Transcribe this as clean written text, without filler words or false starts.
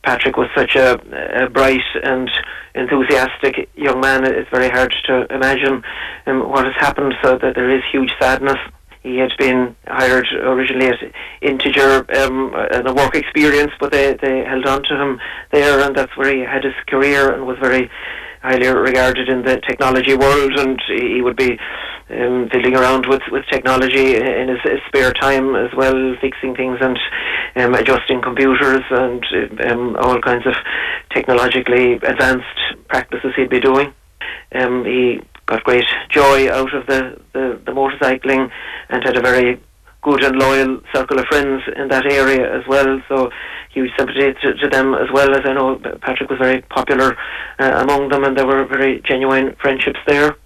Patrick was such a bright and enthusiastic young man. It's very hard to imagine what has happened, so that there is huge sadness. He had been hired originally at Integer and a work experience, but they held on to him there, and that's where he had his career and was very highly regarded in the technology world, and he would be fiddling around with technology in his spare time as well, fixing things and adjusting computers and all kinds of technologically advanced practices he'd be doing. He got great joy out of the motorcycling and had a very good and loyal circle of friends in that area as well, so huge sympathy to them as well, as I know Patrick was very popular among them, and there were very genuine friendships there.